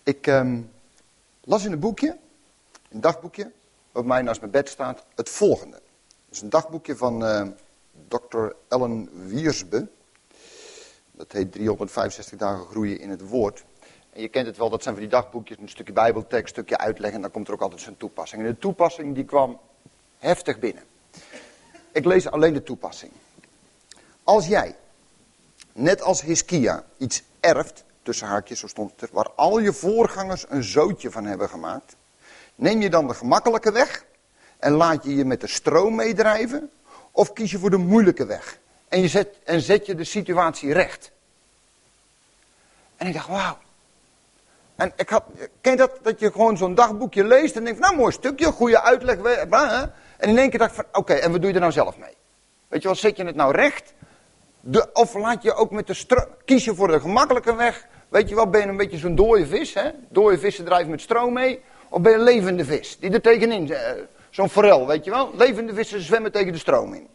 Ik las in een dagboekje, wat bij mij naast mijn bed staat, het volgende. Dat is een dagboekje van Dr. Ellen Wiersbe. Dat heet 365 dagen groeien in het woord. En je kent het wel, dat zijn van die dagboekjes, een stukje bijbeltekst, een stukje uitleg en dan komt er ook altijd zijn toepassing. En de toepassing die kwam heftig binnen. Ik lees alleen de toepassing. Als jij, net als Hiskia, iets erft, tussen haakjes, zo stond het er, waar al je voorgangers een zootje van hebben gemaakt, neem je dan de gemakkelijke weg en laat je je met de stroom meedrijven, of kies je voor de moeilijke weg en zet je de situatie recht. En ik dacht, wauw. En ken je dat je gewoon zo'n dagboekje leest en denkt, nou mooi stukje, goede uitleg. En in één keer dacht ik van, oké, en wat doe je er nou zelf mee? Weet je wel, zet je het nou recht? Of laat je ook met de stroom, kies je voor de gemakkelijke weg? Weet je wel, ben je een beetje zo'n dode vis, hè? Dode vissen drijven met stroom mee. Of ben je een levende vis, die er tegenin, zo'n forel, weet je wel. Levende vissen zwemmen tegen de stroom in.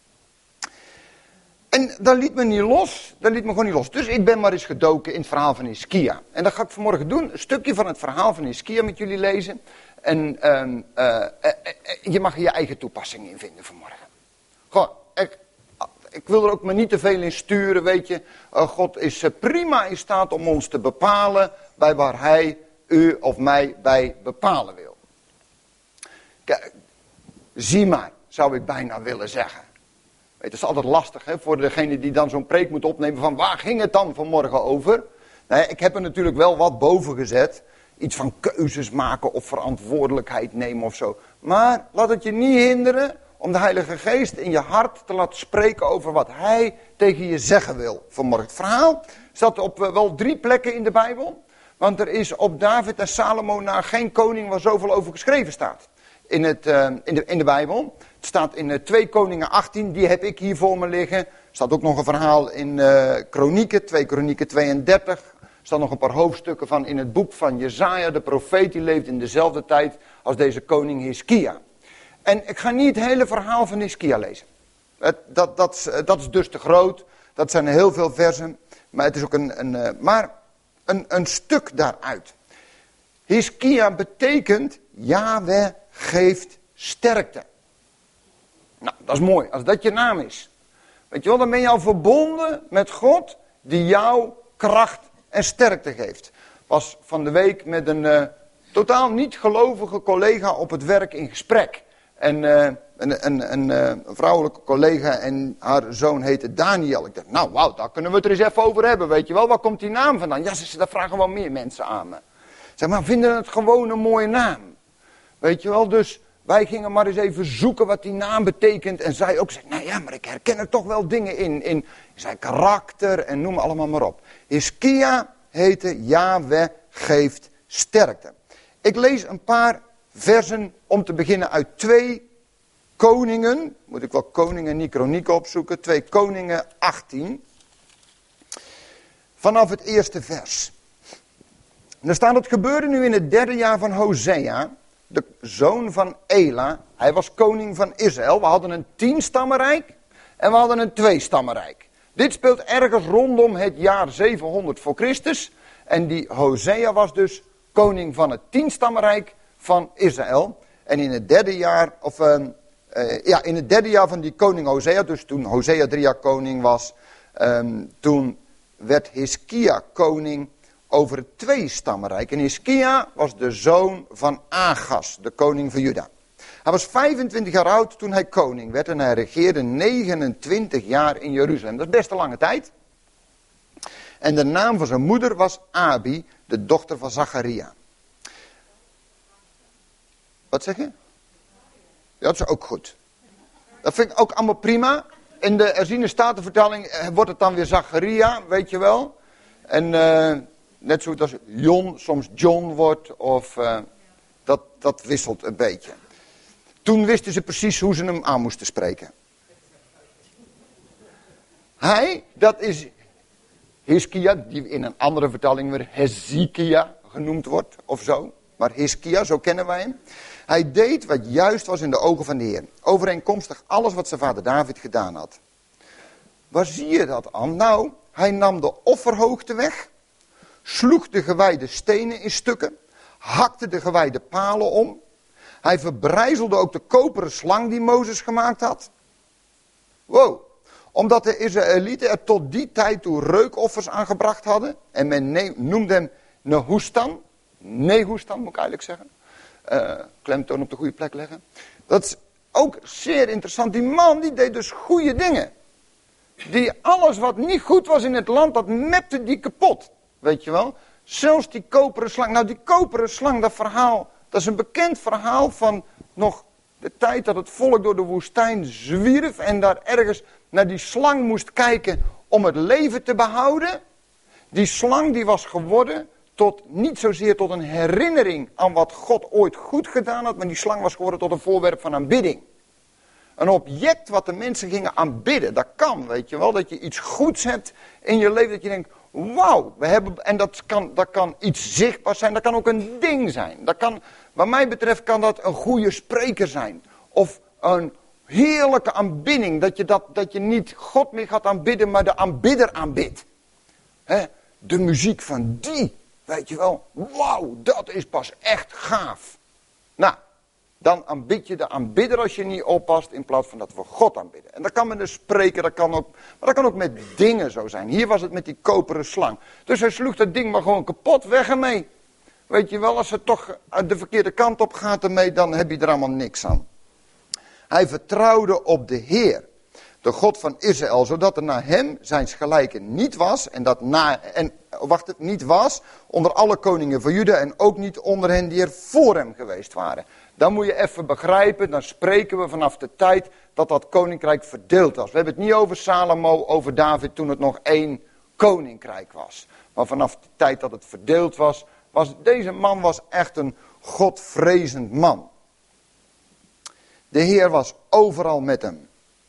En dat liet me gewoon niet los. Dus ik ben maar eens gedoken in het verhaal van Hiskia. En dat ga ik vanmorgen doen, een stukje van het verhaal van Hiskia met jullie lezen. En je mag er je eigen toepassing in vinden vanmorgen. Gewoon, ik wil er ook maar niet te veel in sturen, weet je. God is prima in staat om ons te bepalen bij waar hij u of mij bij bepalen wil. Kijk, zie maar, zou ik bijna willen zeggen. Het is altijd lastig hè, voor degene die dan zo'n preek moet opnemen van waar ging het dan vanmorgen over? Nou, ik heb er natuurlijk wel wat boven gezet. Iets van keuzes maken of verantwoordelijkheid nemen of zo. Maar laat het je niet hinderen om de Heilige Geest in je hart te laten spreken over wat hij tegen je zeggen wil vanmorgen. Het verhaal staat op wel 3 plekken in de Bijbel. Want er is op David en Salomo na geen koning waar zoveel over geschreven staat. In de Bijbel. Het staat in 2 Koningen 18, die heb ik hier voor me liggen. Er staat ook nog een verhaal in Kronieken, 2 Kronieken 32. Er staan nog een paar hoofdstukken van in het boek van Jesaja, de profeet, die leeft in dezelfde tijd als deze koning Hiskia. En ik ga niet het hele verhaal van Hiskia lezen. Dat is dus te groot, dat zijn heel veel versen, maar het is ook een stuk daaruit. Hiskia betekent, Yahweh geeft sterkte. Nou, dat is mooi, als dat je naam is. Weet je wel, dan ben je al verbonden met God die jou kracht en sterkte geeft. Was van de week met een totaal niet gelovige collega op het werk in gesprek. En een vrouwelijke collega en haar zoon heette Daniel. Ik dacht, nou wauw, daar kunnen we het er eens even over hebben, weet je wel. Waar komt die naam vandaan? Ja, daar vragen wel meer mensen aan me. Zeg maar, vinden het gewoon een mooie naam. Weet je wel, dus wij gingen maar eens even zoeken wat die naam betekent. En zij ook zei, nou ja, maar ik herken er toch wel dingen in zijn karakter en noem allemaal maar op. Hiskia heette Yahweh geeft sterkte. Ik lees een paar versen om te beginnen uit 2 Koningen. Moet ik wel Koningen, niet Kronieken opzoeken. 2 Koningen 18. Vanaf het eerste vers. En er staat, het gebeurde nu in het 3e jaar van Hosea, de zoon van Ela. Hij was koning van Israël. We hadden een 10-stammenrijk en we hadden een 2-stammenrijk. Dit speelt ergens rondom het jaar 700 voor Christus. En die Hosea was dus koning van het 10-stammenrijk van Israël. En in het 3e jaar, in het 3e jaar van die koning Hosea, dus toen Hosea 3 jaar koning was, toen werd Hiskia koning over het 2-stammenrijk. En Hiskia was de zoon van Agas, de koning van Juda. Hij was 25 jaar oud toen hij koning werd en hij regeerde 29 jaar in Jeruzalem. Dat is best een lange tijd. En de naam van zijn moeder was Abi, de dochter van Zacharia. Wat zeg je? Ja, dat is ook goed. Dat vind ik ook allemaal prima. In de herziene statenvertaling wordt het dan weer Zacharia, weet je wel. En net zoals als Jon soms John wordt, of dat wisselt een beetje. Toen wisten ze precies hoe ze hem aan moesten spreken. Hij, dat is Hiskia, die in een andere vertaling weer Hezekia genoemd wordt, of zo. Maar Hiskia, zo kennen wij hem. Hij deed wat juist was in de ogen van de Heer. Overeenkomstig alles wat zijn vader David gedaan had. Waar zie je dat aan? Nou, hij nam de offerhoogte weg. sloeg de gewijde stenen in stukken, hakte de gewijde palen om. Hij verbrijzelde ook de koperen slang die Mozes gemaakt had. Wow. Omdat de Israëlieten er tot die tijd toe reukoffers aangebracht hadden. En men noemde hem Nehushtan. Nehushtan moet ik eigenlijk zeggen. Klemtoon op de goede plek leggen. Dat is ook zeer interessant. Die man die deed dus goede dingen. Die alles wat niet goed was in het land, dat mepte die kapot. Weet je wel. Zelfs die koperen slang. Nou die koperen slang, dat verhaal, dat is een bekend verhaal van nog de tijd dat het volk door de woestijn zwierf. En daar ergens naar die slang moest kijken om het leven te behouden. Die slang die was geworden niet zozeer tot een herinnering aan wat God ooit goed gedaan had. Maar die slang was geworden tot een voorwerp van aanbidding. Een object wat de mensen gingen aanbidden. Dat kan, weet je wel. Dat je iets goeds hebt in je leven. Dat je denkt, wauw. En dat kan iets zichtbaars zijn. Dat kan ook een ding zijn. Wat mij betreft kan dat een goede spreker zijn. Of een heerlijke aanbidding. Dat je niet God meer gaat aanbidden, maar de aanbidder aanbidt. De muziek van die, weet je wel. Wauw, dat is pas echt gaaf. Nou, dan aanbid je de aanbidder als je niet oppast, in plaats van dat we God aanbidden. En dat kan met een spreker, maar dat kan ook met dingen zo zijn. Hier was het met die koperen slang. Dus hij sloeg dat ding maar gewoon kapot, weg ermee. Weet je wel, als het toch de verkeerde kant op gaat ermee, dan heb je er allemaal niks aan. Hij vertrouwde op de Heer, de God van Israël, zodat er na hem zijns gelijke niet was, niet was onder alle koningen van Juda en ook niet onder hen die er voor hem geweest waren. Dan moet je even begrijpen, dan spreken we vanaf de tijd dat koninkrijk verdeeld was. We hebben het niet over Salomo, over David toen het nog één koninkrijk was. Maar vanaf de tijd dat het verdeeld was, deze man was echt een godvrezend man. De Heer was overal met hem.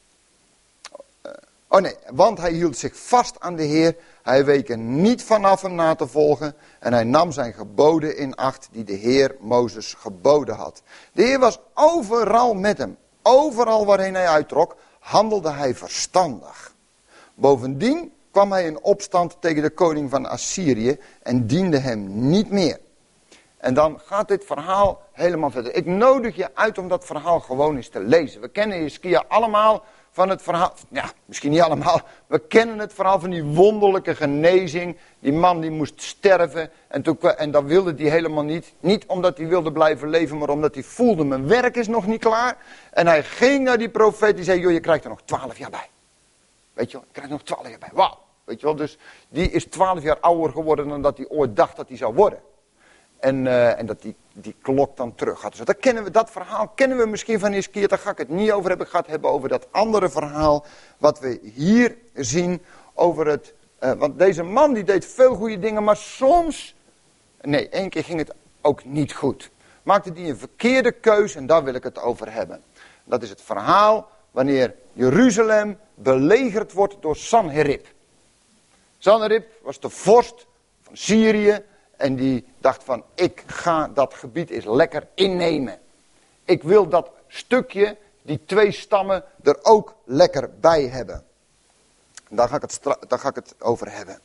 Want hij hield zich vast aan de Heer. Hij week er niet vanaf hem na te volgen. En hij nam zijn geboden in acht die de Heer Mozes geboden had. De Heer was overal met hem. Overal waarheen hij uittrok, handelde hij verstandig. Bovendien kwam hij in opstand tegen de koning van Assyrië en diende hem niet meer. En dan gaat dit verhaal helemaal verder. Ik nodig je uit om dat verhaal gewoon eens te lezen. We kennen Hiskia allemaal van het verhaal, ja, misschien niet allemaal. We kennen het verhaal van die wonderlijke genezing. Die man die moest sterven en dat wilde hij helemaal niet. Niet omdat hij wilde blijven leven, maar omdat hij voelde, mijn werk is nog niet klaar. En hij ging naar die profeet, die zei, joh, je krijgt er nog 12 jaar bij. Weet je wel, je krijgt er nog 12 jaar bij. Wauw. Weet je wel, dus die is 12 jaar ouder geworden dan dat hij ooit dacht dat hij zou worden. En dat die klok dan terug gaat. Dus dat verhaal kennen we misschien van Hiskia. Daar ga ik het niet over hebben. Ik ga het hebben over dat andere verhaal. Wat we hier zien over het. Want deze man die deed veel goede dingen. Maar soms. Nee, 1 keer ging het ook niet goed. Maakte die een verkeerde keus. En daar wil ik het over hebben. Dat is het verhaal wanneer Jeruzalem belegerd wordt door Sanherib. Sanherib was de vorst van Syrië. En die dacht van, ik ga dat gebied eens lekker innemen. Ik wil dat stukje, die 2 stammen, er ook lekker bij hebben. Daar ga ik het over hebben.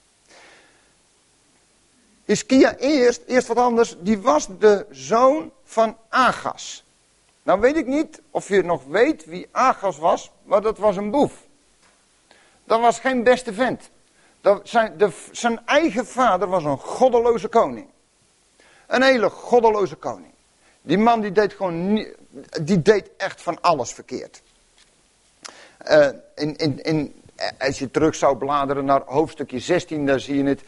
Hiskia eerst wat anders, die was de zoon van Agas. Nou weet ik niet of je nog weet wie Agas was, maar dat was een boef. Dat was geen beste vent. Zijn eigen vader was een goddeloze koning. Een hele goddeloze koning. Die man die deed echt van alles verkeerd. Als je terug zou bladeren naar hoofdstukje 16, daar zie je het.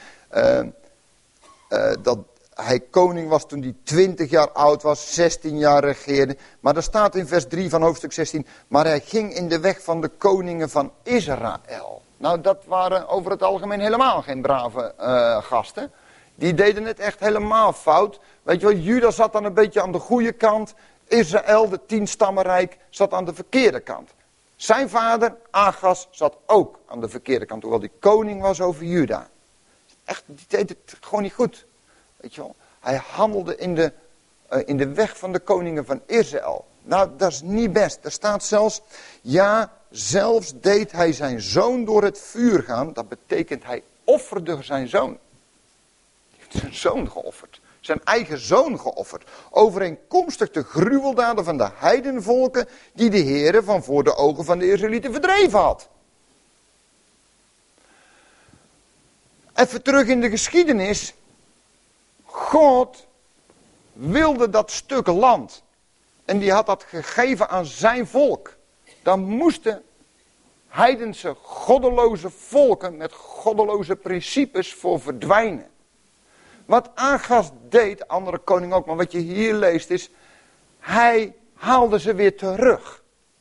Dat hij koning was toen hij 20 jaar oud was, 16 jaar regeerde. Maar er staat in vers 3 van hoofdstuk 16. Maar hij ging in de weg van de koningen van Israël. Nou, dat waren over het algemeen helemaal geen brave gasten. Die deden het echt helemaal fout. Weet je wel, Juda zat dan een beetje aan de goede kant. Israël, de 10-stammenrijk, zat aan de verkeerde kant. Zijn vader, Agas, zat ook aan de verkeerde kant. Hoewel die koning was over Juda. Echt, die deed het gewoon niet goed. Weet je wel. Hij handelde in de weg van de koningen van Israël. Nou, dat is niet best. Er staat zelfs, ja, zelfs deed hij zijn zoon door het vuur gaan. Dat betekent hij offerde zijn zoon. zijn zoon geofferd. Zijn eigen zoon geofferd. Overeenkomstig de gruweldaden van de heidenvolken die de Heere van voor de ogen van de Israëlieten verdreven had. Even terug in de geschiedenis. God wilde dat stuk land. En die had dat gegeven aan zijn volk. Dan moesten heidense, goddeloze volken met goddeloze principes voor verdwijnen. Wat Agas deed, andere koning ook, maar wat je hier leest is, hij haalde ze weer terug.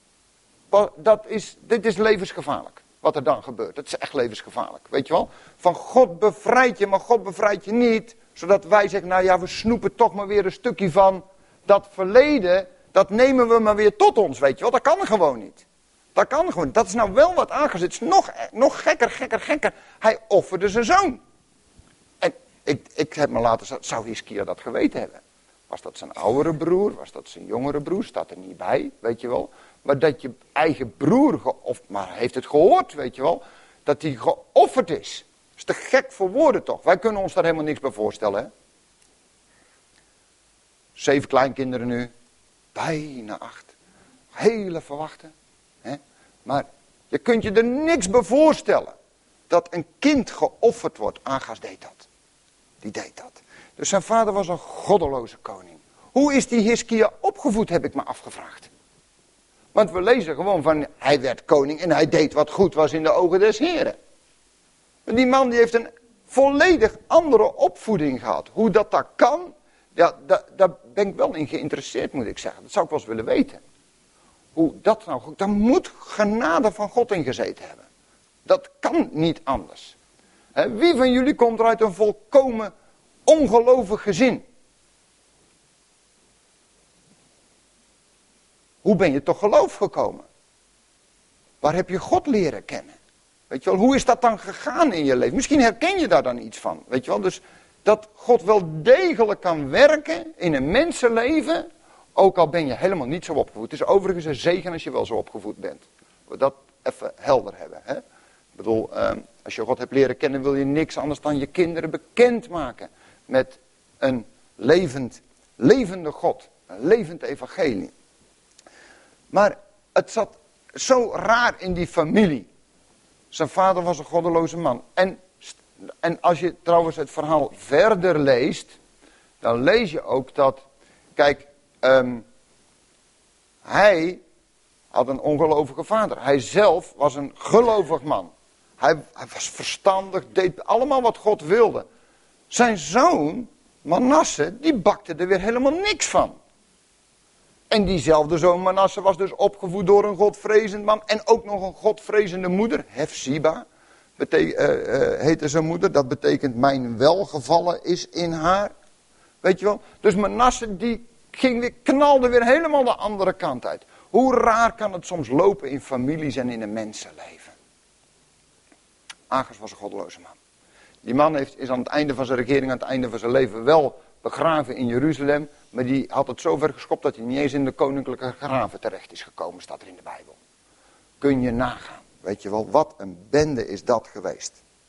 Dit is levensgevaarlijk, wat er dan gebeurt. Het is echt levensgevaarlijk, weet je wel. Van God bevrijdt je, maar God bevrijdt je niet, zodat wij zeggen, nou ja, we snoepen toch maar weer een stukje van dat verleden, dat nemen we maar weer tot ons, weet je wel. Dat kan gewoon niet. Dat kan gewoon niet. Dat is nou wel wat Agas, het is nog gekker. Hij offerde zijn zoon. Ik heb me laten, zou Hiskia dat geweten hebben? Was dat zijn oudere broer? Was dat zijn jongere broer? Staat er niet bij, weet je wel. Maar dat je eigen broer, maar heeft het gehoord, weet je wel. Dat hij geofferd is. Dat is te gek voor woorden toch. Wij kunnen ons daar helemaal niks bij voorstellen. Hè? 7 kleinkinderen nu. Bijna 8. Hele verwachten. Hè? Maar je kunt je er niks bij voorstellen. Dat een kind geofferd wordt. Agas deed dat. Die deed dat. Dus zijn vader was een goddeloze koning. Hoe is die Hiskia opgevoed, heb ik me afgevraagd. Want we lezen gewoon van, hij werd koning en hij deed wat goed was in de ogen des Heren. Die man die heeft een volledig andere opvoeding gehad. Hoe dat kan, ja, daar ben ik wel in geïnteresseerd, moet ik zeggen. Dat zou ik wel eens willen weten. Hoe dat nou, daar moet genade van God in gezeten hebben. Dat kan niet anders. Wie van jullie komt er uit een volkomen ongelovig gezin? Hoe ben je tot geloof gekomen? Waar heb je God leren kennen? Weet je wel, hoe is dat dan gegaan in je leven? Misschien herken je daar dan iets van. Weet je wel, dus dat God wel degelijk kan werken in een mensenleven, ook al ben je helemaal niet zo opgevoed. Het is overigens een zegen als je wel zo opgevoed bent. We dat even helder hebben. Hè? Ik bedoel, als je God hebt leren kennen, wil je niks anders dan je kinderen bekendmaken met een levende God. Een levend evangelie. Maar het zat zo raar in die familie. Zijn vader was een goddeloze man. En als je trouwens het verhaal verder leest, dan lees je ook dat, kijk, hij had een ongelovige vader. Hij zelf was een gelovig man. Hij was verstandig, deed allemaal wat God wilde. Zijn zoon, Manasse, die bakte er weer helemaal niks van. En diezelfde zoon Manasse was dus opgevoed door een godvrezend man. En ook nog een godvrezende moeder, Hefziba, heette zijn moeder. Dat betekent mijn welgevallen is in haar. Weet je wel? Dus Manasse die knalde weer helemaal de andere kant uit. Hoe raar kan het soms lopen in families en in een mensenleven. Agas was een goddeloze man. Die man is aan het einde van zijn regering, aan het einde van zijn leven wel begraven in Jeruzalem. Maar die had het zo ver geschopt dat hij niet eens in de koninklijke graven terecht is gekomen, staat er in de Bijbel. Kun je nagaan. Weet je wel, wat een bende is dat geweest.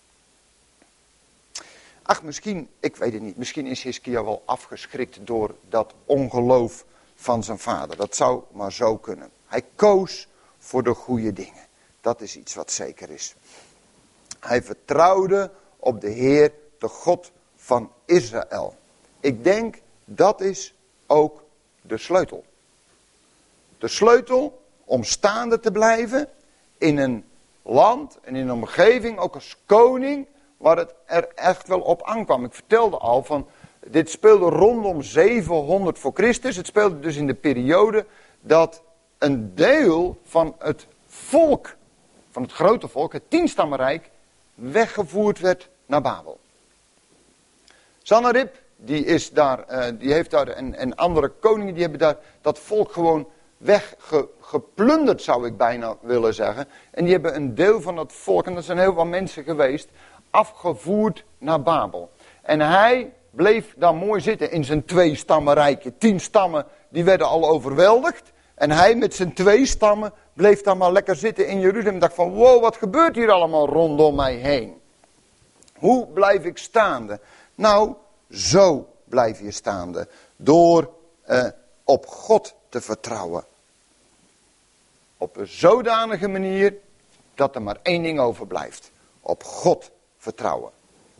Ach, misschien, ik weet het niet, misschien is Hiskia wel afgeschrikt door dat ongeloof van zijn vader. Dat zou maar zo kunnen. Hij koos voor de goede dingen. Dat is iets wat zeker is. Hij vertrouwde op de Heer, de God van Israël. Ik denk, dat is ook de sleutel. De sleutel om staande te blijven in een land en in een omgeving, ook als koning, waar het er echt wel op aankwam. Ik vertelde al van, dit speelde rondom 700 voor Christus. Het speelde dus in de periode dat een deel van het volk, van het grote volk, het 10-stammenrijk, weggevoerd werd naar Babel. Sanherib, die heeft daar en andere koningen, die hebben daar dat volk gewoon weggeplunderd, zou ik bijna willen zeggen. En die hebben een deel van dat volk, en dat zijn heel wat mensen geweest, afgevoerd naar Babel. En hij bleef daar mooi zitten in zijn 2-stammenrijkje. 10 stammen, die werden al overweldigd. En hij met zijn 2 stammen bleef daar maar lekker zitten in Jeruzalem. En dacht van, wow, wat gebeurt hier allemaal rondom mij heen? Hoe blijf ik staande? Nou, Zo blijf je staande. Door op God te vertrouwen. Op een zodanige manier dat er maar één ding overblijft. Op God vertrouwen.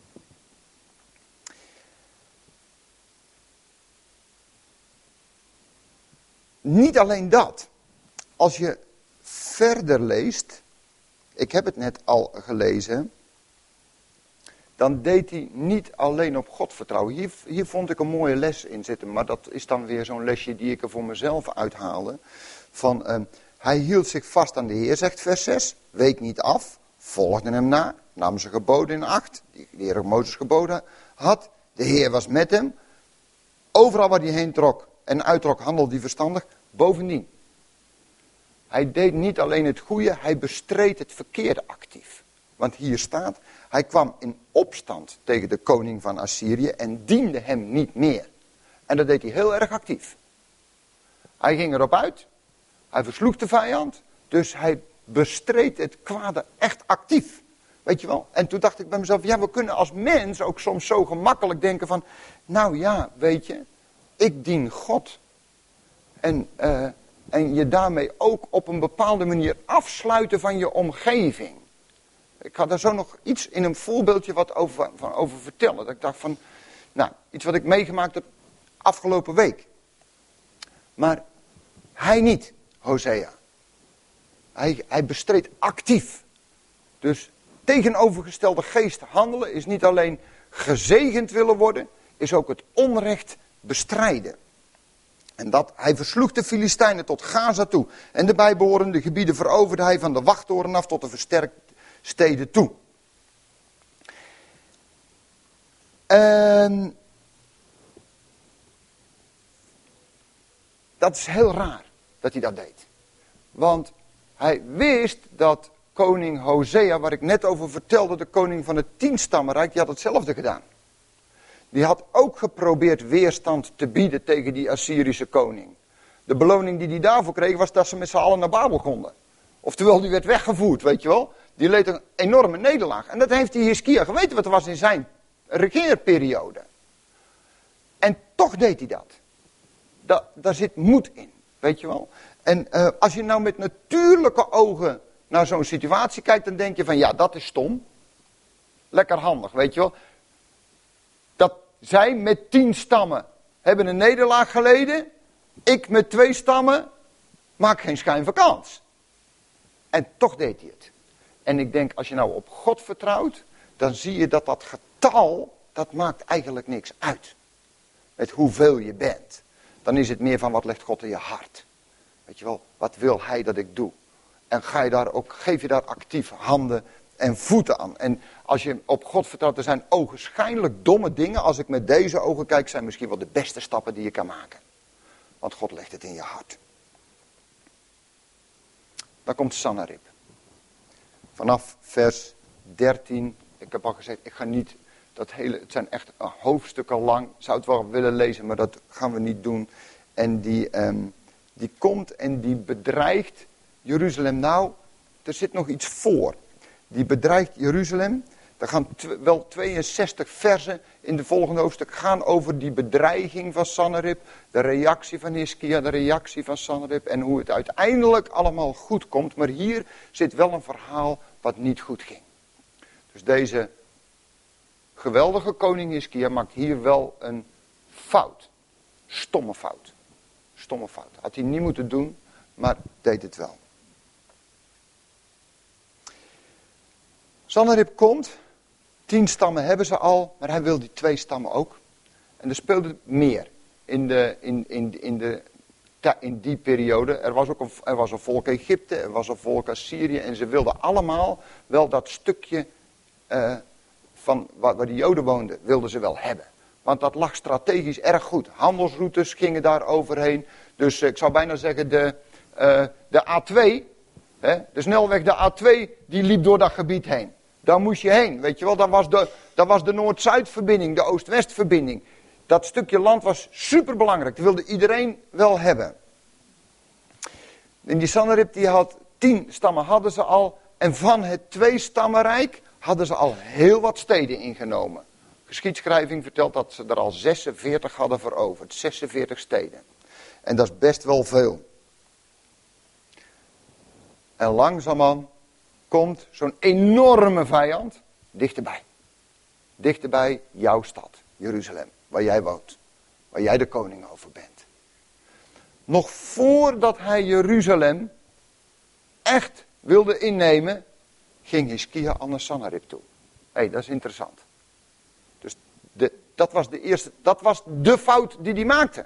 Niet alleen dat. Als je verder leest, ik heb het net al gelezen, dan deed hij niet alleen op God vertrouwen. Hier vond ik een mooie les in zitten, maar dat is dan weer zo'n lesje die ik er voor mezelf uithaalde. Hij hield zich vast aan de Heer, zegt vers 6, week niet af, volgde hem na, nam zijn geboden in acht, die de Heer ook Mozes geboden had. De Heer was met hem, overal waar hij heen trok en uittrok handelde hij verstandig. Bovendien, hij deed niet alleen het goede, hij bestreed het verkeerde actief. Want hier staat, hij kwam in opstand tegen de koning van Assyrië en diende hem niet meer. En dat deed hij heel erg actief. Hij ging erop uit, hij versloeg de vijand, dus hij bestreed het kwade echt actief. Weet je wel? En toen dacht ik bij mezelf, ja, we kunnen als mens ook soms zo gemakkelijk denken van, nou ja, weet je, ik dien God. En je daarmee ook op een bepaalde manier afsluiten van je omgeving. Ik ga daar zo nog iets in een voorbeeldje wat over vertellen. Dat ik dacht van, nou, iets wat ik meegemaakt heb afgelopen week. Maar hij niet, Hosea. Hij bestreed actief. Dus tegenovergestelde geest handelen is niet alleen gezegend willen worden, is ook het onrecht bestrijden. En dat hij versloeg de Filistijnen tot Gaza toe. En de bijbehorende gebieden veroverde hij van de wachttoren af tot de versterkte steden toe. En dat is heel raar dat hij dat deed. Want hij wist dat koning Hosea, waar ik net over vertelde, de koning van het 10-stammenrijk, die had hetzelfde gedaan. Die had ook geprobeerd weerstand te bieden tegen die Assyrische koning. De beloning die hij daarvoor kreeg was dat ze met z'n allen naar Babel konden. Oftewel, die werd weggevoerd, weet je wel. Die leed een enorme nederlaag. En dat heeft die Hiskia geweten wat er was in zijn regeerperiode. En toch deed hij dat. Daar zit moed in, weet je wel. En als je nou met natuurlijke ogen naar zo'n situatie kijkt, dan denk je van ja, dat is stom. Lekker handig, weet je wel. Dat zij met 10 stammen hebben een nederlaag geleden. Ik met 2 stammen maak geen schijn van kans. En toch deed hij het. En ik denk, als je nou op God vertrouwt, dan zie je dat dat getal, dat maakt eigenlijk niks uit. Met hoeveel je bent. Dan is het meer van, wat legt God in je hart? Weet je wel, wat wil hij dat ik doe? En geef je daar actief handen en voeten aan. En als je op God vertrouwt, er zijn ogenschijnlijk domme dingen. Als ik met deze ogen kijk, zijn misschien wel de beste stappen die je kan maken. Want God legt het in je hart. Dan komt Sanherib. Vanaf vers 13. Ik heb al gezegd, ik ga niet dat hele, het zijn echt hoofdstukken lang. Ik zou het wel willen lezen, maar dat gaan we niet doen. En die komt en die bedreigt Jeruzalem. Nou, er zit nog iets voor. Die bedreigt Jeruzalem. Er gaan wel 62 versen in de volgende hoofdstuk gaan over die bedreiging van Sanherib. De reactie van Hiskia, de reactie van Sanherib. En hoe het uiteindelijk allemaal goed komt. Maar hier zit wel een verhaal wat niet goed ging. Dus deze geweldige koning Hiskia maakt hier wel een fout. Stomme fout. Stomme fout. Had hij niet moeten doen, maar deed het wel. Sanherib komt. 10 stammen hebben ze al, maar hij wil die 2 stammen ook. En er speelde meer in die periode. Er was een volk Egypte, er was een volk Assyrië. En ze wilden allemaal wel dat stukje van waar de Joden woonden, wilden ze wel hebben. Want dat lag strategisch erg goed. Handelsroutes gingen daar overheen. Dus ik zou bijna zeggen de A2, de snelweg de A2, die liep door dat gebied heen. Daar moest je heen, weet je wel. Dat was de Noord-Zuid-verbinding, de Oost-West-verbinding. Dat stukje land was superbelangrijk. Dat wilde iedereen wel hebben. En die Sanherib, die had 10 stammen hadden ze al. En van het 2-stammenrijk hadden ze al heel wat steden ingenomen. geschiedschrijving vertelt dat ze er al 46 hadden veroverd. 46 steden. En dat is best wel veel. En langzaamaan komt zo'n enorme vijand dichterbij. Dichterbij jouw stad, Jeruzalem, waar jij woont. Waar jij de koning over bent. Nog voordat hij Jeruzalem echt wilde innemen, ging Hiskia al naar Sanherib toe. Hé, dat is interessant. Dus dat was de fout die hij maakte.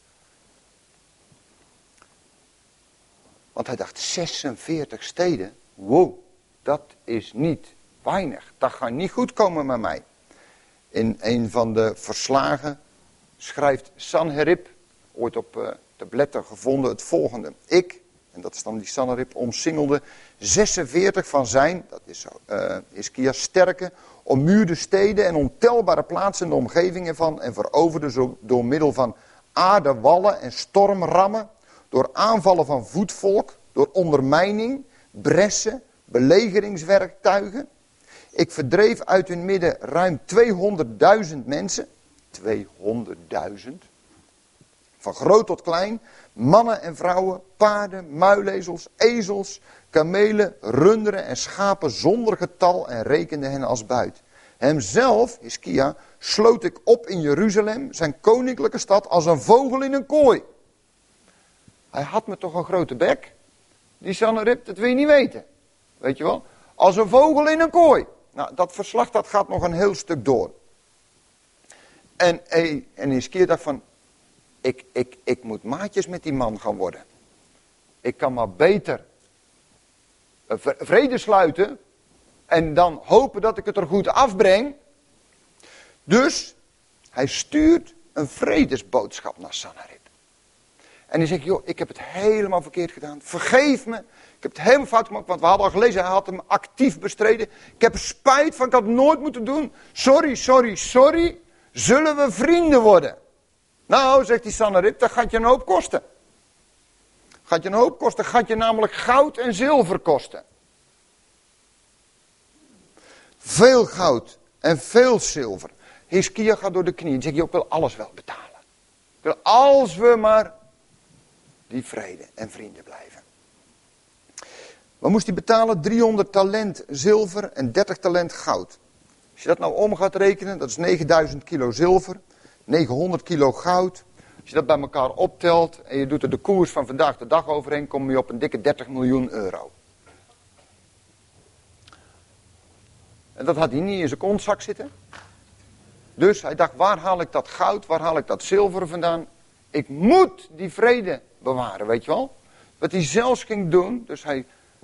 Want hij dacht, 46 steden, wow, dat is niet weinig. Dat gaat niet goed komen met mij. In een van de verslagen schrijft Sanherib, ooit op tabletten gevonden, het volgende. Ik, en dat is dan die Sanherib, omsingelde 46 van zijn, dat is zo, Hiskia, sterke, ommuurde steden en ontelbare plaatsen in de omgeving ervan en veroverde zo door middel van aardewallen en stormrammen, door aanvallen van voetvolk, door ondermijning, bressen, belegeringswerktuigen. Ik verdreef uit hun midden ruim 200.000 mensen. 200.000. Van groot tot klein. Mannen en vrouwen, paarden, muilezels, ezels, kamelen, runderen en schapen zonder getal en rekende hen als buit. Hemzelf, Hiskia, sloot ik op in Jeruzalem, zijn koninklijke stad, als een vogel in een kooi. Hij had me toch een grote bek. Die Sanherib, dat wil je niet weten. Weet je wel? Als een vogel in een kooi. Nou, dat verslag dat gaat nog een heel stuk door. En Hiskia dacht van, ik moet maatjes met die man gaan worden. Ik kan maar beter vrede sluiten en dan hopen dat ik het er goed afbreng. Dus hij stuurt een vredesboodschap naar Sanherib. En hij zegt, joh, ik heb het helemaal verkeerd gedaan. Vergeef me. Ik heb het helemaal fout gemaakt, want we hadden al gelezen, hij had hem actief bestreden. Ik heb er spijt van, ik had het nooit moeten doen. Sorry. Zullen we vrienden worden? Nou, zegt die Sanherib, dat gaat je een hoop kosten. Gaat je namelijk goud en zilver kosten. Veel goud en veel zilver. Hiskia gaat door de knieën en zegt, joh, ik wil alles wel betalen. Ik wil, als we maar die vrede en vrienden blijven. Wat moest hij betalen? 300 talent zilver en 30 talent goud. Als je dat nou om gaat rekenen, dat is 9000 kilo zilver, 900 kilo goud. Als je dat bij elkaar optelt en je doet er de koers van vandaag de dag overheen, kom je op een dikke 30 miljoen euro. En dat had hij niet in zijn kontzak zitten. Dus hij dacht, waar haal ik dat goud, waar haal ik dat zilver vandaan? Ik moet die vrede bewaren, weet je wel. Wat hij zelfs ging doen, dus hij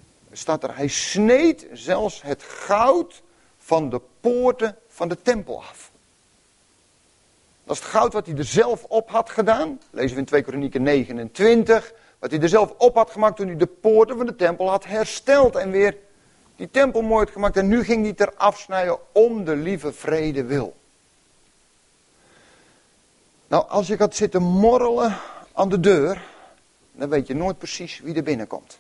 sneed zelfs het goud van de poorten van de tempel af. Dat is het goud wat hij er zelf op had gedaan. Lezen we in 2 Kronieken 29. Wat hij er zelf op had gemaakt toen hij de poorten van de tempel had hersteld. En weer die tempel mooi had gemaakt. En nu ging hij het er afsnijden om de lieve vrede wil. Nou, als je gaat zitten morrelen aan de deur, dan weet je nooit precies wie er binnenkomt.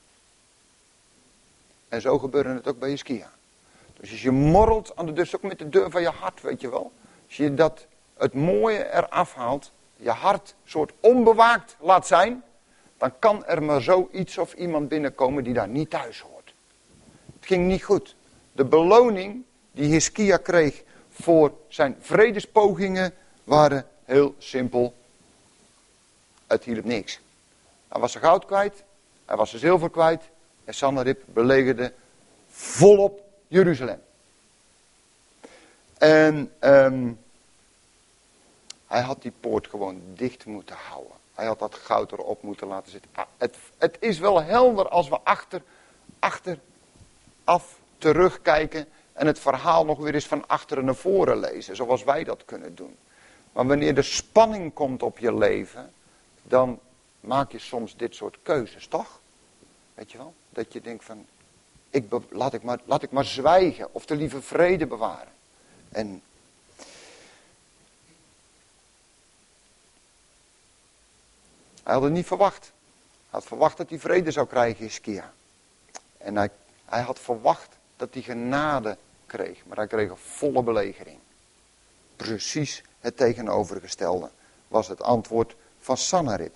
En zo gebeurde het ook bij Hiskia. Dus als je morrelt aan de deur, ook met de deur van je hart, weet je wel. Als je het mooie eraf haalt, je hart soort onbewaakt laat zijn, dan kan er maar zoiets of iemand binnenkomen die daar niet thuis hoort. Het ging niet goed. De beloning die Hiskia kreeg voor zijn vredespogingen waren heel simpel. Het hielp niks. Hij was zijn goud kwijt, hij was zijn zilver kwijt en Sanherib belegerde volop Jeruzalem. En hij had die poort gewoon dicht moeten houden. Hij had dat goud erop moeten laten zitten. Het is wel helder als we achteraf terugkijken en het verhaal nog weer eens van achteren naar voren lezen, zoals wij dat kunnen doen. Maar wanneer de spanning komt op je leven, dan maak je soms dit soort keuzes, toch? Weet je wel? Dat je denkt van, laat ik maar zwijgen of de lieve vrede bewaren. En hij had het niet verwacht. Hij had verwacht dat hij vrede zou krijgen, Hiskia. En hij had verwacht dat hij genade kreeg, maar hij kreeg een volle belegering. Precies het tegenovergestelde was het antwoord van Sanherib.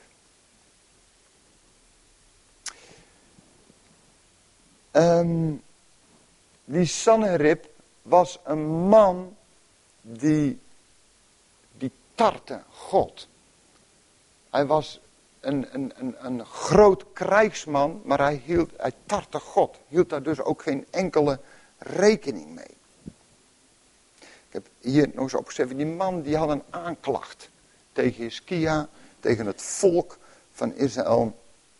Die Sanherib was een man die tartte God. Hij was een groot krijgsman, maar hij tartte God. Hield daar dus ook geen enkele rekening mee. Ik heb hier nog eens opgeschreven, die man die had een aanklacht tegen Hiskia, tegen het volk van Israël.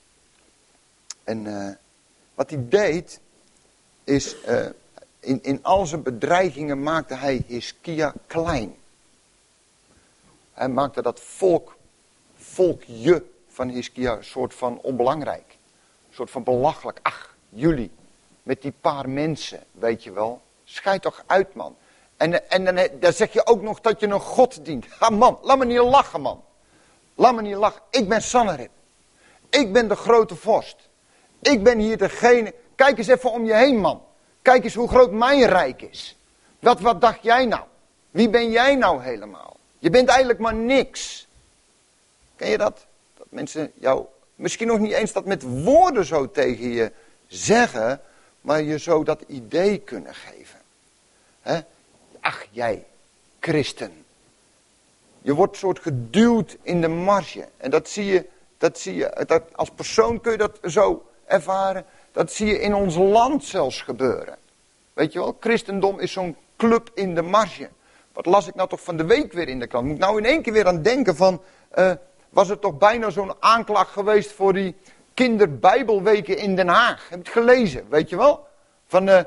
En wat hij deed, is in al zijn bedreigingen maakte hij Hiskia klein. Hij maakte dat volkje van Hiskia een soort van onbelangrijk. Een soort van belachelijk. Ach, jullie, met die paar mensen, weet je wel. Schijt toch uit, man. En dan zeg je ook nog dat je een God dient. Ha, man, laat me niet lachen, man. Laat me niet lachen. Ik ben Sanherib. Ik ben de grote vorst. Ik ben hier degene. Kijk eens even om je heen, man. Kijk eens hoe groot mijn rijk is. Wat dacht jij nou? Wie ben jij nou helemaal? Je bent eigenlijk maar niks. Ken je dat? Dat mensen jou misschien nog niet eens dat met woorden zo tegen je zeggen, maar je zo dat idee kunnen geven. He? Ach jij, christen. Je wordt soort geduwd in de marge. En dat zie je, als persoon kun je dat zo ervaren. Dat zie je in ons land zelfs gebeuren. Weet je wel, christendom is zo'n club in de marge. Wat las ik nou toch van de week weer in de krant? Moet ik nou in één keer weer aan denken van, was het toch bijna zo'n aanklacht geweest voor die kinderbijbelweken in Den Haag? Heb je het gelezen, weet je wel? Van,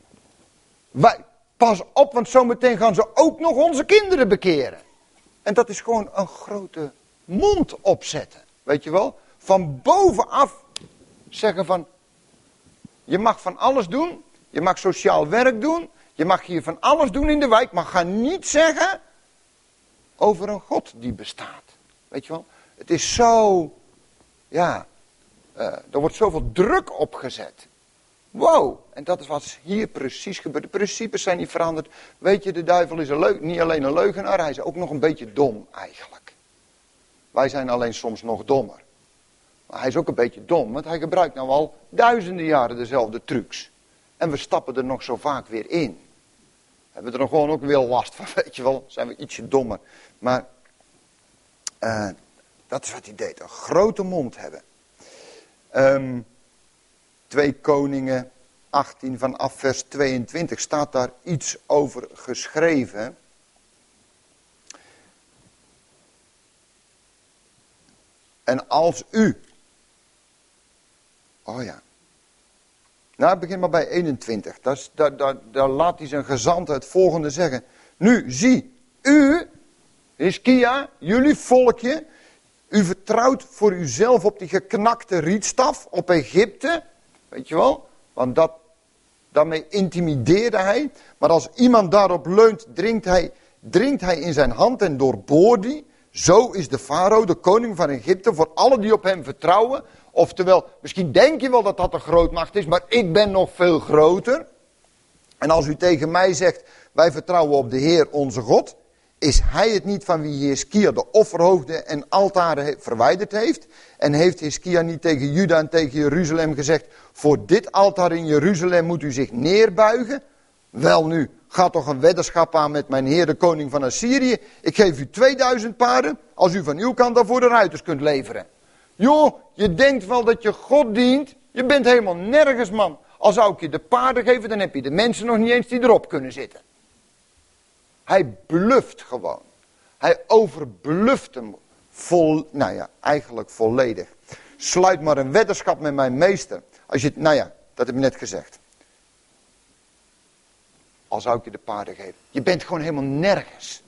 pas op, want zometeen gaan ze ook nog onze kinderen bekeren. En dat is gewoon een grote mond opzetten, weet je wel? Van bovenaf zeggen van, je mag van alles doen, je mag sociaal werk doen, je mag hier van alles doen in de wijk, maar ga niet zeggen over een God die bestaat. Weet je wel? Het is zo, ja, er wordt zoveel druk opgezet. Wow, en dat is wat hier precies gebeurt. De principes zijn niet veranderd. Weet je, de duivel is niet alleen een leugenaar, hij is ook nog een beetje dom eigenlijk. Wij zijn alleen soms nog dommer. Maar hij is ook een beetje dom, want hij gebruikt nou al duizenden jaren dezelfde trucs. En we stappen er nog zo vaak weer in. Hebben we er nog gewoon ook weer last van, weet je wel. Zijn we ietsje dommer. Maar dat is wat hij deed. Een grote mond hebben. 2 Koningen 18 vanaf vers 22 staat daar iets over geschreven. En als u. Oh ja. Nou, begin maar bij 21. Daar laat hij zijn gezant het volgende zeggen. Nu, zie, u, Hiskia, jullie volkje, u vertrouwt voor uzelf op die geknakte rietstaf, op Egypte, weet je wel, want daarmee intimideerde hij. Maar als iemand daarop leunt, dringt hij in zijn hand en doorboort die. Zo is de farao, de koning van Egypte, voor allen die op hem vertrouwen. Oftewel, misschien denk je wel dat dat een grootmacht is, maar ik ben nog veel groter. En als u tegen mij zegt, wij vertrouwen op de Heer onze God, is hij het niet van wie Hiskia de offerhoofden en altaren verwijderd heeft? En heeft Hiskia niet tegen Juda en tegen Jeruzalem gezegd, voor dit altaar in Jeruzalem moet u zich neerbuigen? Wel nu, ga toch een weddenschap aan met mijn Heer de koning van Assyrië. Ik geef u 2000 paarden, als u van uw kant daarvoor de ruiters kunt leveren. Joh, je denkt wel dat je God dient. Je bent helemaal nergens, man. Al zou ik je de paarden geven, dan heb je de mensen nog niet eens die erop kunnen zitten. Hij bluft gewoon. Hij overbluft hem eigenlijk volledig. Sluit maar een weddenschap met mijn meester. Als je, dat heb ik net gezegd. Al zou ik je de paarden geven. Je bent gewoon helemaal nergens.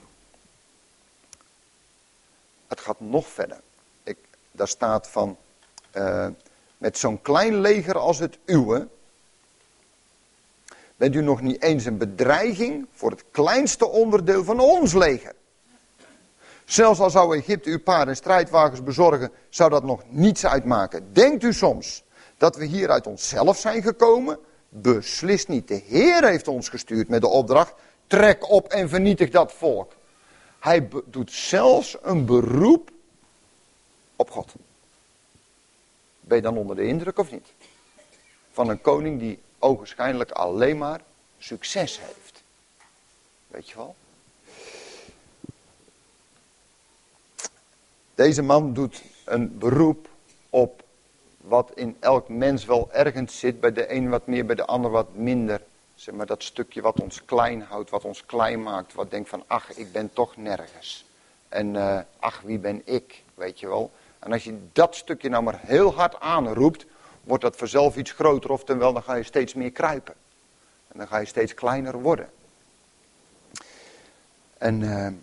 Het gaat nog verder. Daar staat van, met zo'n klein leger als het uwe, bent u nog niet eens een bedreiging voor het kleinste onderdeel van ons leger. Zelfs al zou Egypte uw paarden en strijdwagens bezorgen, zou dat nog niets uitmaken. Denkt u soms dat we hier uit onszelf zijn gekomen? Beslist niet. De Heer heeft ons gestuurd met de opdracht, trek op en vernietig dat volk. Hij doet zelfs een beroep op God. Ben je dan onder de indruk of niet? Van een koning die ogenschijnlijk alleen maar succes heeft. Weet je wel? Deze man doet een beroep op wat in elk mens wel ergens zit. Bij de een wat meer, bij de ander wat minder. Zeg maar dat stukje wat ons klein houdt, wat ons klein maakt. Wat denkt van, ach, ik ben toch nergens. En ach, wie ben ik, weet je wel. En als je dat stukje nou maar heel hard aanroept, wordt dat vanzelf iets groter. Oftewel, dan ga je steeds meer kruipen. En dan ga je steeds kleiner worden. En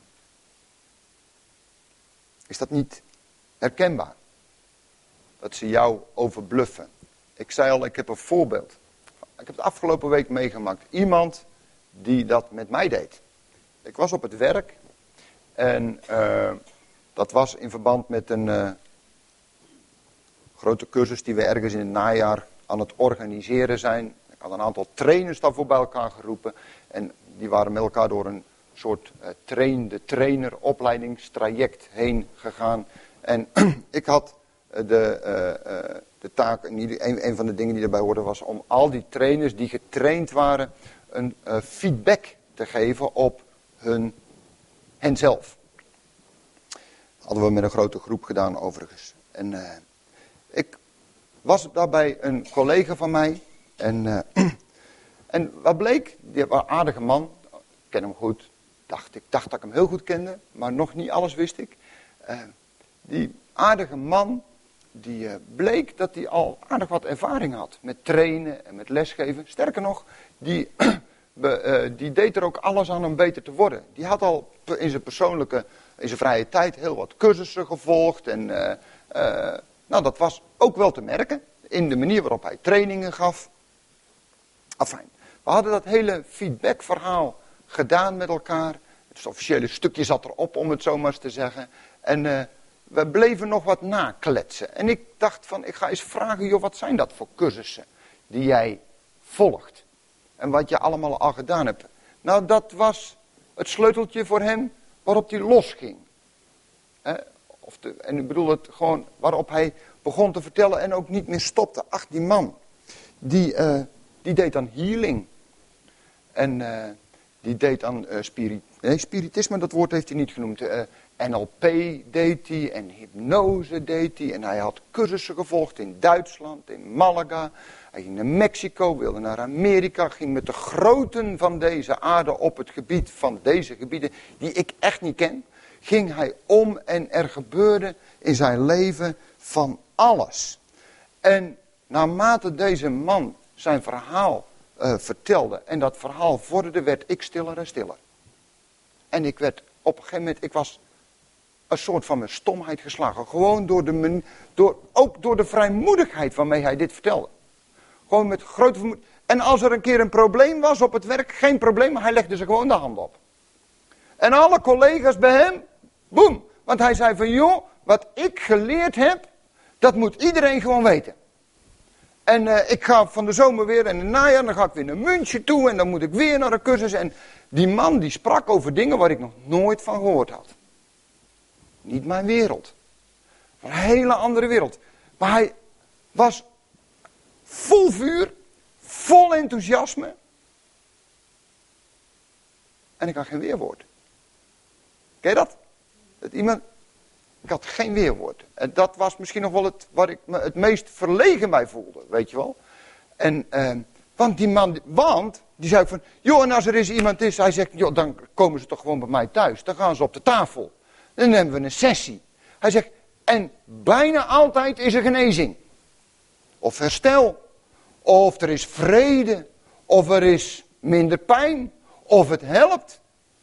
is dat niet herkenbaar? Dat ze jou overbluffen. Ik zei al, ik heb een voorbeeld. Ik heb het afgelopen week meegemaakt. Iemand die dat met mij deed. Ik was op het werk. En dat was in verband met een grote cursus die we ergens in het najaar aan het organiseren zijn. Ik had een aantal trainers daarvoor bij elkaar geroepen. En die waren met elkaar door een soort trainer opleidingstraject heen gegaan. En ik had de taak, een van de dingen die erbij hoorde was om al die trainers die getraind waren een feedback te geven op henzelf. Dat hadden we met een grote groep gedaan overigens. En ik was daarbij een collega van mij. En wat bleek, die was een aardige man. Ik ken hem goed. Ik dacht dat ik hem heel goed kende, maar nog niet alles wist ik. Die aardige man, die bleek dat hij al aardig wat ervaring had met trainen en met lesgeven. Sterker nog, die deed er ook alles aan om beter te worden. Die had al in zijn vrije tijd heel wat cursussen gevolgd. En dat was ook wel te merken in de manier waarop hij trainingen gaf. Afijn, we hadden dat hele feedbackverhaal gedaan met elkaar. Het officiële stukje zat erop, om het zo maar eens te zeggen. En we bleven nog wat nakletsen. En ik dacht van, ik ga eens vragen, joh, wat zijn dat voor cursussen die jij volgt? En wat je allemaal al gedaan hebt. Nou, dat was het sleuteltje voor hem waarop hij losging. En ik bedoel het gewoon waarop hij begon te vertellen en ook niet meer stopte. Ach, die man, die deed aan healing. En die deed aan spiritisme, dat woord heeft hij niet genoemd. NLP deed hij en hypnose deed hij. En hij had cursussen gevolgd in Duitsland, in Malaga. Hij ging naar Mexico, wilde naar Amerika. Ging met de groten van deze aarde op het gebied van deze gebieden, die ik echt niet ken. Ging hij om en er gebeurde in zijn leven van alles. En naarmate deze man zijn verhaal vertelde en dat verhaal vorderde, werd ik stiller en stiller. En ik werd op een gegeven moment, ik was een soort van mijn stomheid geslagen. Gewoon ook door de vrijmoedigheid waarmee hij dit vertelde. Gewoon met grote vermoedigheid. En als er een keer een probleem was op het werk, geen probleem, maar hij legde ze gewoon de hand op. En alle collega's bij hem, boem. Want hij zei van, joh, wat ik geleerd heb, dat moet iedereen gewoon weten. En ik ga van de zomer weer en in het najaar, dan ga ik weer naar München toe en dan moet ik weer naar een cursus. En die man die sprak over dingen waar ik nog nooit van gehoord had. Niet mijn wereld. Een hele andere wereld. Maar hij was vol vuur, vol enthousiasme. En ik had geen weerwoord. Ken je dat? Ik had geen weerwoord. En dat was misschien nog wel waar ik me het meest verlegen bij voelde, weet je wel. En, want die man, die zei ook van, joh, en als er eens iemand is, hij zegt, joh, dan komen ze toch gewoon bij mij thuis. Dan gaan ze op de tafel. Dan hebben we een sessie. Hij zegt, en bijna altijd is er genezing. Of herstel. Of er is vrede. Of er is minder pijn. Of het helpt.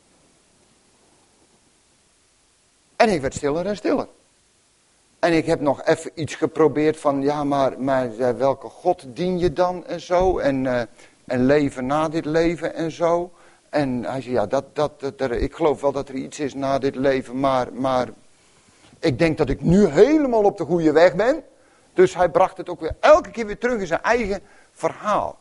En ik werd stiller en stiller. En ik heb nog even iets geprobeerd van, ja, maar welke God dien je dan en zo? En leven na dit leven en zo. En hij zei, ja, ik geloof wel dat er iets is na dit leven, maar ik denk dat ik nu helemaal op de goede weg ben. Dus hij bracht het ook weer elke keer weer terug in zijn eigen verhaal.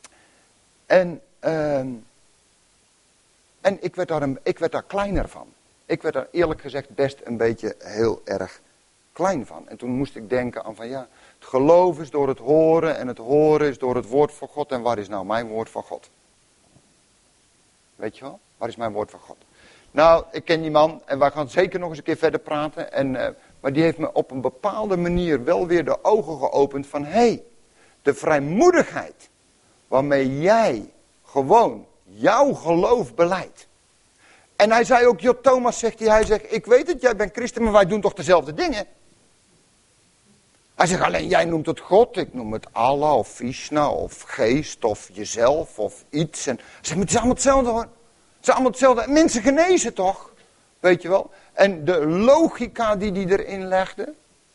En ik werd daar kleiner van. Ik werd er eerlijk gezegd best een beetje heel erg klein van. En toen moest ik denken aan van ja, het geloof is door het horen en het horen is door het woord van God. En waar is nou mijn woord van God? Weet je wel? Waar is mijn woord van God? Nou, ik ken die man en wij gaan zeker nog eens een keer verder praten. Maar die heeft me op een bepaalde manier wel weer de ogen geopend van hé, de vrijmoedigheid waarmee jij gewoon jouw geloof beleidt. En hij zei ook, joh Thomas, hij zegt, ik weet het, jij bent christen, maar wij doen toch dezelfde dingen? Hij zegt, alleen jij noemt het God, ik noem het Allah of Vishnu of geest of jezelf of iets. En hij zegt, maar het is allemaal hetzelfde hoor. Het is allemaal hetzelfde. En mensen genezen toch? Weet je wel? En de logica die hij erin legde.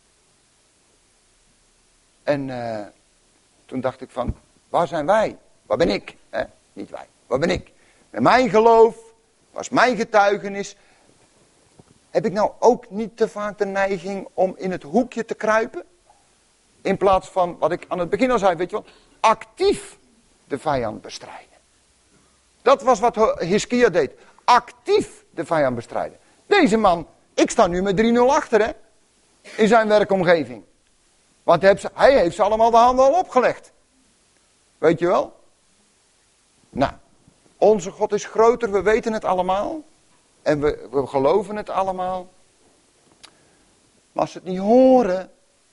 En toen dacht ik van, waar zijn wij? Waar ben ik? Niet wij, waar ben ik? Met mijn geloof, was mijn getuigenis. Heb ik nou ook niet te vaak de neiging om in het hoekje te kruipen? In plaats van, wat ik aan het begin al zei, weet je wel, actief de vijand bestrijden. Dat was wat Hiskia deed. Actief de vijand bestrijden. Deze man, ik sta nu met 3-0 achter, hè. In zijn werkomgeving. Want hij heeft ze allemaal de handen al opgelegd. Weet je wel? Nou, onze God is groter, we weten het allemaal. En we geloven het allemaal. Maar als ze het niet horen,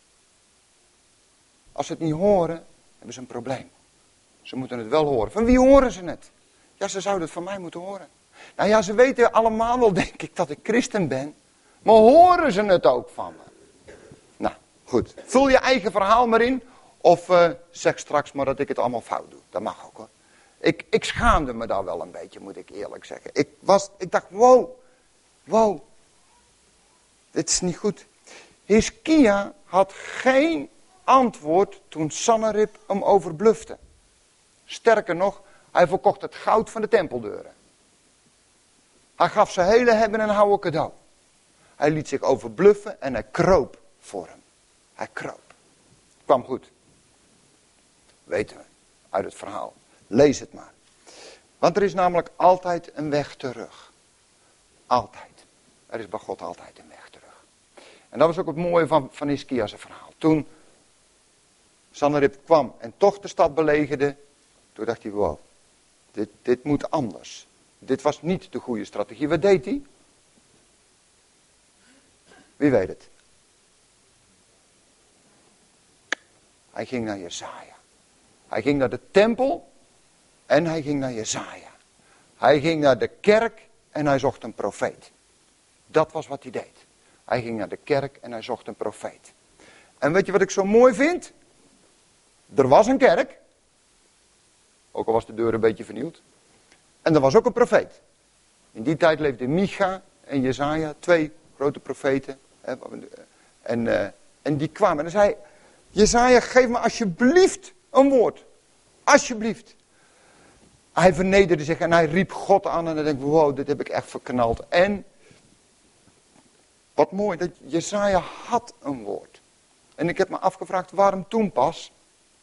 hebben ze een probleem. Ze moeten het wel horen. Van wie horen ze het? Ja, ze zouden het van mij moeten horen. Nou ja, ze weten allemaal wel, denk ik, dat ik christen ben. Maar horen ze het ook van me? Nou, goed. Vul je eigen verhaal maar in. Of zeg straks maar dat ik het allemaal fout doe. Dat mag ook hoor. Ik schaamde me daar wel een beetje, moet ik eerlijk zeggen. Ik dacht, wow. Dit is niet goed. Hiskia had geen antwoord toen Sanherib hem overblufte. Sterker nog, hij verkocht het goud van de tempeldeuren. Hij gaf zijn hele hebben en houden cadeau. Hij liet zich overbluffen en hij kroop voor hem. Hij kroop. Kwam goed. Weten we uit het verhaal. Lees het maar. Want er is namelijk altijd een weg terug. Altijd. Er is bij God altijd een weg terug. En dat was ook het mooie van Hiskia's verhaal. Toen Sanherib kwam en toch de stad belegerde. Toen dacht hij, wow, dit moet anders. Dit was niet de goede strategie. Wat deed hij? Wie weet het? Hij ging naar Jesaja. Hij ging naar de tempel en hij ging naar Jesaja. Hij ging naar de kerk en hij zocht een profeet. Dat was wat hij deed. Hij ging naar de kerk en hij zocht een profeet. En weet je wat ik zo mooi vind? Er was een kerk. Ook al was de deur een beetje vernieuwd. En er was ook een profeet. In die tijd leefden Micha en Jesaja, 2 grote profeten. En die kwamen en zei, Jesaja, geef me alsjeblieft een woord. Alsjeblieft. Hij vernederde zich en hij riep God aan en dan denk ik, wow, dit heb ik echt verknald. En, wat mooi, dat Jesaja had een woord. En ik heb me afgevraagd, waarom toen pas?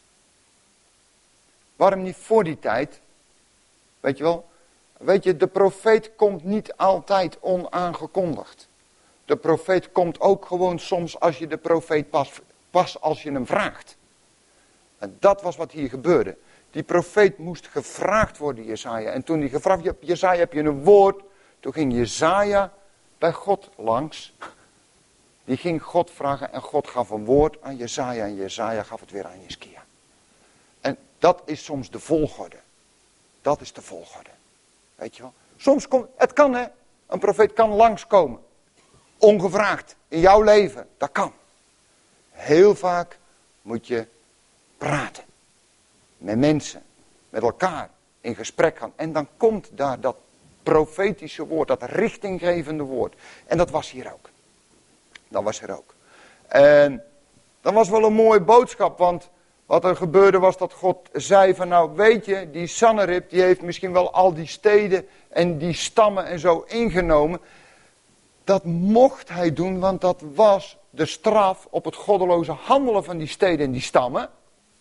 Waarom niet voor die tijd? Weet je wel? Weet je, de profeet komt niet altijd onaangekondigd. De profeet komt ook gewoon soms als je de profeet pas als je hem vraagt. En dat was wat hier gebeurde. Die profeet moest gevraagd worden, Jesaja. En toen hij gevraagd werd, Jesaja, heb je een woord? Toen ging Jesaja bij God langs. Die ging God vragen en God gaf een woord aan Jesaja. En Jesaja gaf het weer aan Hiskia. En dat is soms de volgorde. Dat is de volgorde. Weet je wel? Soms komt, het kan hè. Een profeet kan langskomen. Ongevraagd. In jouw leven. Dat kan. Heel vaak moet je praten. Met mensen. Met elkaar. In gesprek gaan. En dan komt daar dat profetische woord. Dat richtinggevende woord. En dat was hier ook. Dat was er ook. En dat was wel een mooie boodschap. Want wat er gebeurde was dat God zei van nou weet je, die Sanherib die heeft misschien wel al die steden en die stammen en zo ingenomen. Dat mocht hij doen, want dat was de straf op het goddeloze handelen van die steden en die stammen.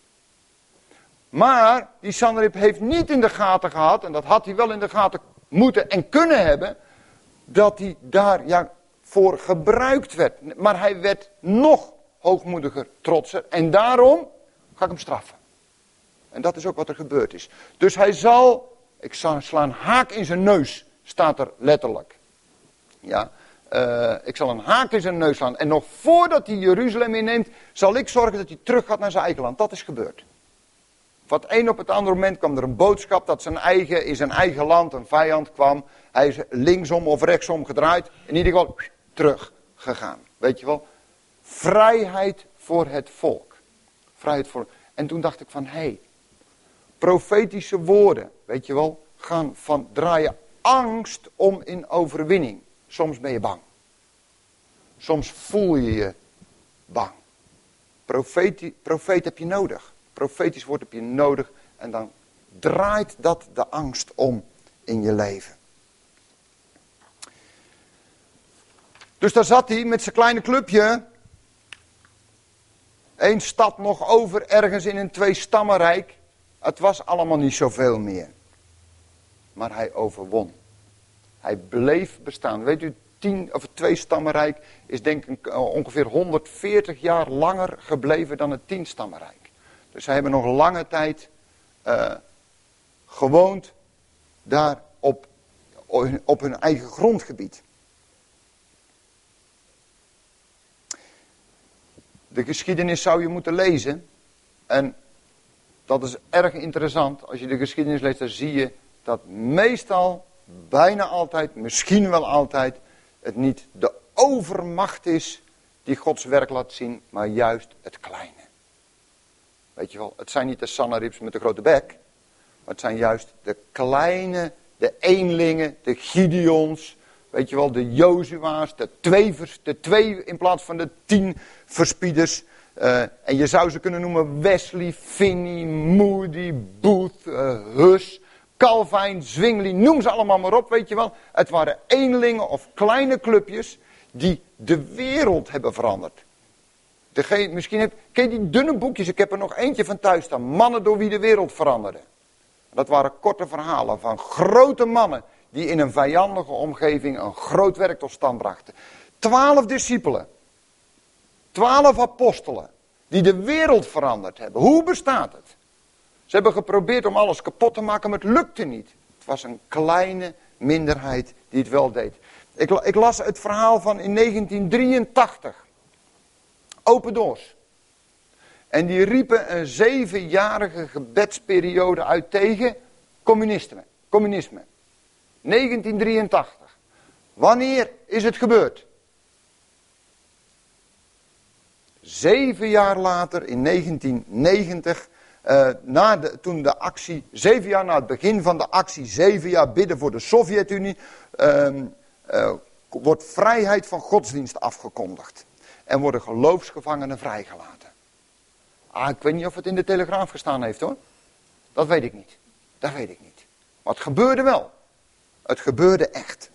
Maar die Sanherib heeft niet in de gaten gehad, en dat had hij wel in de gaten moeten en kunnen hebben, dat hij daar voor gebruikt werd. Maar hij werd nog hoogmoediger, trotser. En daarom ga ik hem straffen. En dat is ook wat er gebeurd is. Dus hij zal, ik zal slaan haak in zijn neus, staat er letterlijk. Ja, ik zal een haak in zijn neus slaan. En nog voordat hij Jeruzalem inneemt, zal ik zorgen dat hij terug gaat naar zijn eigen land. Dat is gebeurd. Van het een op het andere moment kwam er een boodschap dat in zijn eigen land een vijand kwam. Hij is linksom of rechtsom gedraaid. In ieder geval terug gegaan. Weet je wel? Vrijheid voor het volk. Vrijheid voor. En toen dacht ik van, profetische woorden, weet je wel, draaien angst om in overwinning. Soms ben je bang. Soms voel je je bang. Profeet heb je nodig. Profetisch woord heb je nodig. En dan draait dat de angst om in je leven. Dus daar zat hij met zijn kleine clubje. 1 stad nog over, ergens in een 2-stammenrijk. Het was allemaal niet zoveel meer. Maar hij overwon. Hij bleef bestaan. Weet u, 2-stammenrijk is denk ik ongeveer 140 jaar langer gebleven dan het 10-stammenrijk. Dus zij hebben nog lange tijd gewoond daar op hun eigen grondgebied. De geschiedenis zou je moeten lezen. En dat is erg interessant. Als je de geschiedenis leest, dan zie je dat meestal, bijna altijd, misschien wel altijd, het niet de overmacht is die Gods werk laat zien, maar juist het kleine. Weet je wel, het zijn niet de Sanheribs met de grote bek, maar het zijn juist de kleine, de eenlingen, de Gideons, weet je wel, de Jozua's, de twee in plaats van de 10 verspieders. En je zou ze kunnen noemen Wesley, Finney, Moody, Booth, Hus, Calvin, Zwingli, noem ze allemaal maar op, weet je wel. Het waren eenlingen of kleine clubjes die de wereld hebben veranderd. Ken je die dunne boekjes, ik heb er nog eentje van thuis staan, mannen door wie de wereld veranderde. Dat waren korte verhalen van grote mannen die in een vijandige omgeving een groot werk tot stand brachten. 12 discipelen. 12 apostelen. Die de wereld veranderd hebben. Hoe bestaat het? Ze hebben geprobeerd om alles kapot te maken, maar het lukte niet. Het was een kleine minderheid die het wel deed. Ik las het verhaal van in 1983. Open doors. En die riepen een 7-jarige gebedsperiode uit tegen communisme. 1983. Wanneer is het gebeurd? 7 jaar later, in 1990, toen de actie, 7 jaar na het begin van de actie, 7 jaar bidden voor de Sovjet-Unie, wordt vrijheid van godsdienst afgekondigd. En worden geloofsgevangenen vrijgelaten. Ik weet niet of het in de Telegraaf gestaan heeft hoor. Dat weet ik niet. Dat weet ik niet. Maar het gebeurde wel. Het gebeurde echt.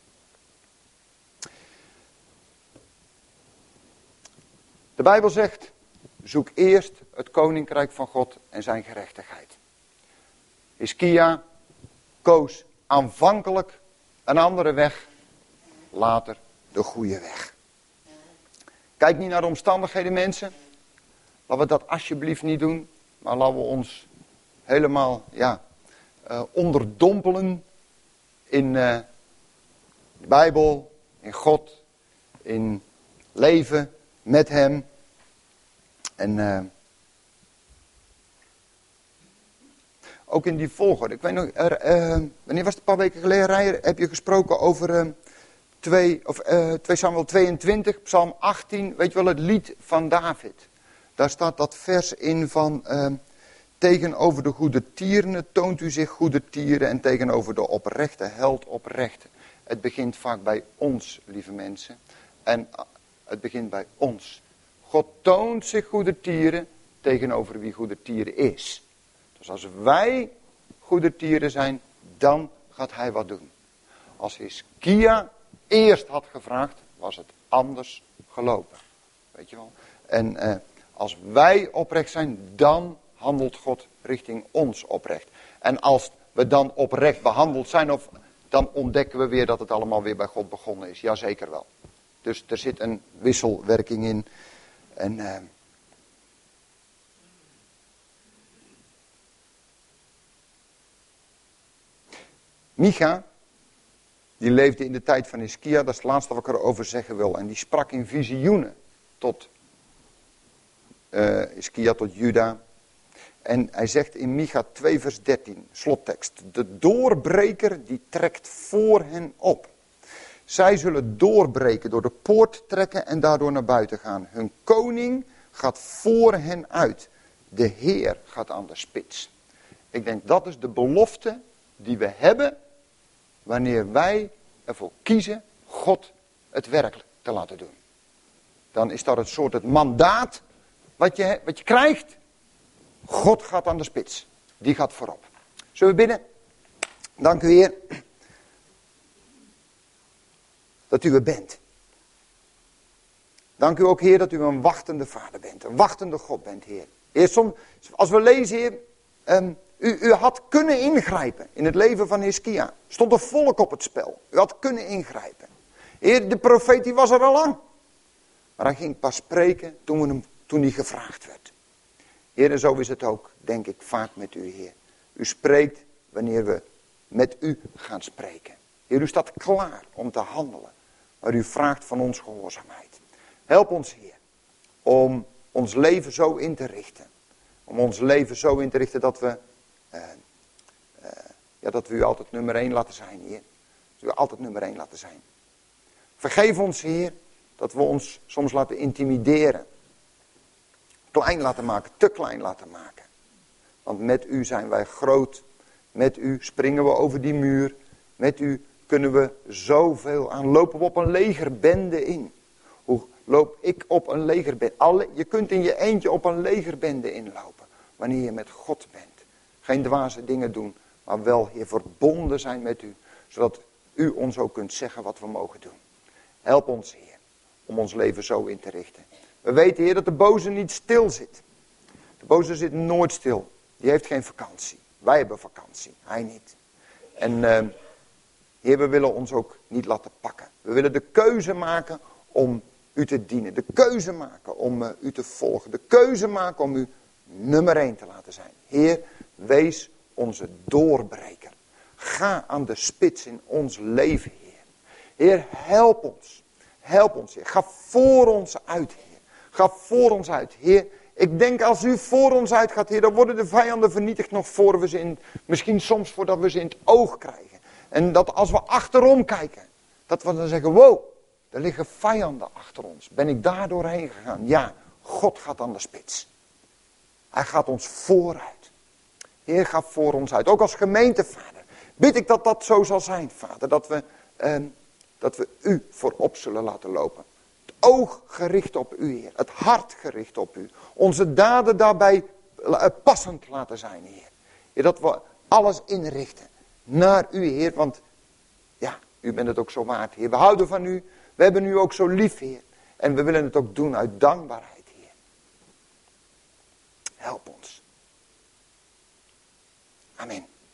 De Bijbel zegt, zoek eerst het koninkrijk van God en zijn gerechtigheid. Hiskia koos aanvankelijk een andere weg, later de goede weg. Kijk niet naar de omstandigheden, mensen. Laten we dat alsjeblieft niet doen. Maar laten we ons helemaal onderdompelen in de Bijbel, in God, in leven met hem. En ook in die volgorde. Ik weet nog, wanneer was het, een paar weken geleden, heb je gesproken over 2 Samuel 22, Psalm 18, weet je wel, het lied van David. Daar staat dat vers in van, tegenover de goede tieren toont u zich goede tieren en tegenover de oprechte held oprechte. Het begint vaak bij ons, lieve mensen. En het begint bij ons. God toont zich goede tieren tegenover wie goede tieren is. Dus als wij goede tieren zijn, dan gaat hij wat doen. Als Hiskia eerst had gevraagd, was het anders gelopen. Weet je wel? En als wij oprecht zijn, dan handelt God richting ons oprecht. En als we dan oprecht behandeld zijn, of dan ontdekken we weer dat het allemaal weer bij God begonnen is. Jazeker wel. Dus er zit een wisselwerking in. En Micha, die leefde in de tijd van Hiskia, dat is het laatste wat ik erover zeggen wil. En die sprak in visioenen tot Hiskia, tot Juda. En hij zegt in Micha 2 vers 13, slottekst. De doorbreker die trekt voor hen op. Zij zullen doorbreken, door de poort trekken en daardoor naar buiten gaan. Hun koning gaat voor hen uit. De Heer gaat aan de spits. Ik denk dat is de belofte die we hebben wanneer wij ervoor kiezen God het werk te laten doen. Dan is dat het soort het mandaat wat je krijgt. God gaat aan de spits. Die gaat voorop. Zullen we bidden? Dank u Heer. Dat u er bent. Dank u ook Heer dat u een wachtende vader bent. Een wachtende God bent Heer. Heer, soms, als we lezen Heer. U had kunnen ingrijpen in het leven van Hiskia. Stond een volk op het spel. U had kunnen ingrijpen. Heer, de profeet die was er al lang. Maar hij ging pas spreken toen hij gevraagd werd. Heer, en zo is het ook, denk ik, vaak met u, Heer. U spreekt wanneer we met u gaan spreken. Heer, u staat klaar om te handelen. Maar u vraagt van ons gehoorzaamheid. Help ons, Heer, om ons leven zo in te richten. Om ons leven zo in te richten dat we u altijd nummer 1 laten zijn, Heer. Dat we u altijd nummer 1 laten zijn. Vergeef ons, Heer, dat we ons soms laten intimideren. Klein laten maken, te klein laten maken. Want met u zijn wij groot. Met u springen we over die muur. Met u kunnen we zoveel aan. Lopen we op een legerbende in. Hoe loop ik op een legerbende? Je kunt in je eentje op een legerbende inlopen. Wanneer je met God bent. Geen dwaze dingen doen. Maar wel hier verbonden zijn met u. Zodat u ons ook kunt zeggen wat we mogen doen. Help ons, Heer. Om ons leven zo in te richten. We weten, Heer, dat de boze niet stil zit. De boze zit nooit stil. Die heeft geen vakantie. Wij hebben vakantie. Hij niet. En Heer, we willen ons ook niet laten pakken. We willen de keuze maken om u te dienen. De keuze maken om u te volgen. De keuze maken om u nummer 1 te laten zijn. Heer, wees onze doorbreker. Ga aan de spits in ons leven, Heer. Heer, help ons. Help ons, Heer. Ga voor ons uit, Heer. Ga voor ons uit, Heer. Ik denk als u voor ons uitgaat, Heer, dan worden de vijanden vernietigd nog voor we ze misschien soms voordat we ze in het oog krijgen. En dat als we achterom kijken, dat we dan zeggen, wow, er liggen vijanden achter ons. Ben ik daar doorheen gegaan? Ja, God gaat aan de spits. Hij gaat ons vooruit. Heer, ga voor ons uit. Ook als gemeentevader bid ik dat dat zo zal zijn, Vader. Dat we u voorop zullen laten lopen. Het oog gericht op u, Heer. Het hart gericht op u. Onze daden daarbij passend laten zijn, Heer. Heer, dat we alles inrichten naar u, Heer. Want ja, u bent het ook zo waard, Heer. We houden van u. We hebben u ook zo lief, Heer. En we willen het ook doen uit dankbaarheid, Heer. Help ons. Amen.